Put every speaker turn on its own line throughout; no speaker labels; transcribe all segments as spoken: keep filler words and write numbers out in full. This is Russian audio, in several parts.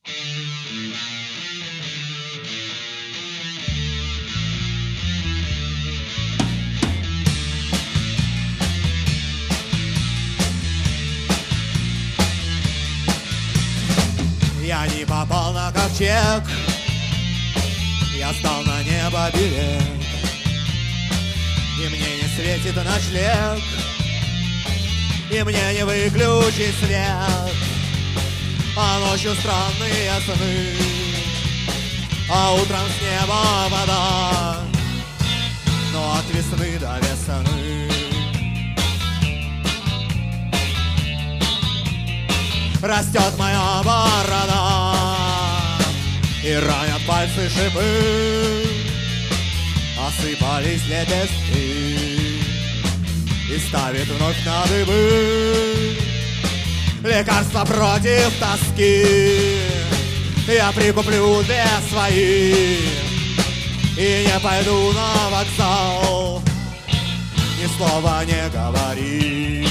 Я не попал на ковчег, я стал на небо берег, и мне не светит ночлег, и мне не выключить свет, а ночью странные сны, а утром с неба вода, но от весны до весны растет моя борода, и ранят пальцы шипы, осыпались лепестки, и ставит вновь на дыбы лекарства против тоски. Я прикуплю две свои и не пойду на вокзал, ни слова не говори.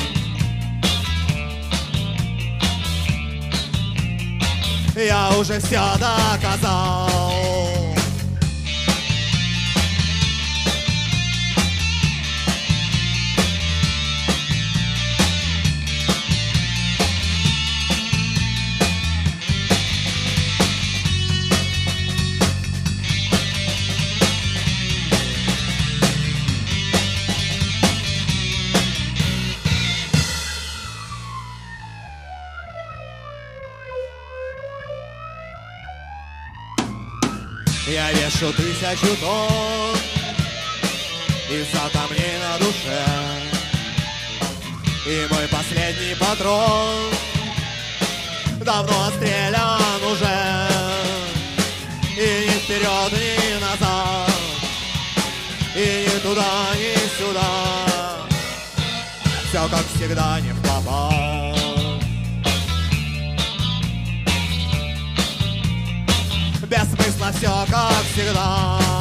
Я уже все доказал. Я вешу тысячу тонн из-за камней на душе, и мой последний патрон давно отстрелян уже, и ни вперед, ни назад, и ни туда, ни сюда, все как всегда не впопад. Без смысла все как всегда.